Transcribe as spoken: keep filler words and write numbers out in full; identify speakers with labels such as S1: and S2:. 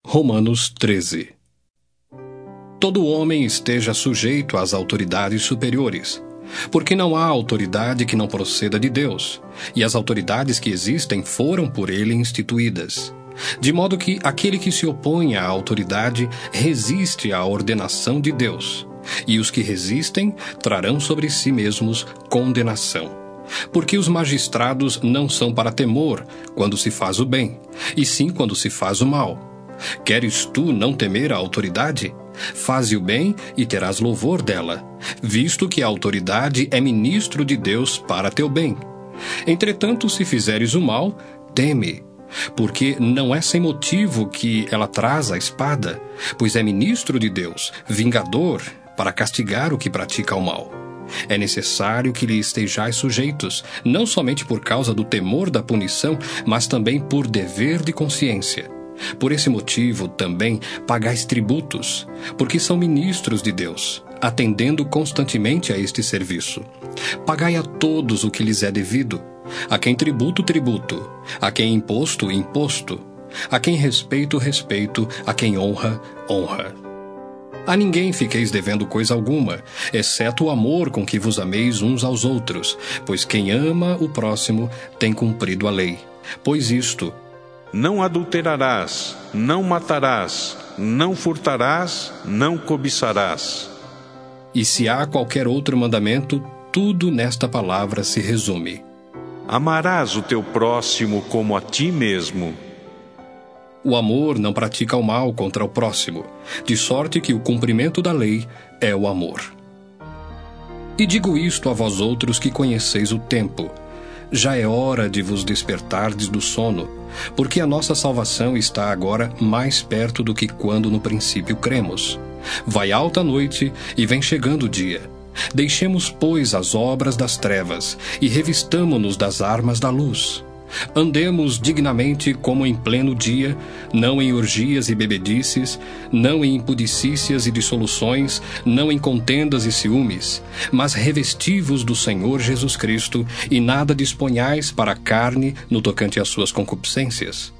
S1: Romanos treze. Todo homem esteja sujeito às autoridades superiores, porque não há autoridade que não proceda de Deus, e as autoridades que existem foram por ele instituídas. De modo que aquele que se opõe à autoridade resiste à ordenação de Deus, e os que resistem trarão sobre si mesmos condenação. Porque os magistrados não são para temor quando se faz o bem, e sim quando se faz o mal. Queres tu não temer a autoridade? Faze o bem e terás louvor dela, visto que a autoridade é ministro de Deus para teu bem. Entretanto, se fizeres o mal, teme, porque não é sem motivo que ela traz a espada, pois é ministro de Deus, vingador, para castigar o que pratica o mal. É necessário que lhe estejais sujeitos, não somente por causa do temor da punição, mas também por dever de consciência. Por esse motivo, também, pagais tributos, porque são ministros de Deus, atendendo constantemente a este serviço. Pagai a todos o que lhes é devido, a quem tributo, tributo, a quem imposto, imposto, a quem respeito, respeito, a quem honra, honra. A ninguém fiqueis devendo coisa alguma, exceto o amor com que vos ameis uns aos outros, pois quem ama o próximo tem cumprido a lei. Pois isto:
S2: não adulterarás, não matarás, não furtarás, não cobiçarás.
S1: E se há qualquer outro mandamento, tudo nesta palavra se resume:
S2: amarás o teu próximo como a ti mesmo.
S1: O amor não pratica o mal contra o próximo, de sorte que o cumprimento da lei é o amor. E digo isto a vós outros que conheceis o tempo. Já é hora de vos despertardes do sono, porque a nossa salvação está agora mais perto do que quando no princípio cremos. Vai alta a noite e vem chegando o dia. Deixemos, pois, as obras das trevas e revistamo-nos das armas da luz. Andemos dignamente como em pleno dia, não em orgias e bebedices, não em impudicícias e dissoluções, não em contendas e ciúmes, mas revesti-vos do Senhor Jesus Cristo, e nada disponhais para a carne no tocante às suas concupiscências.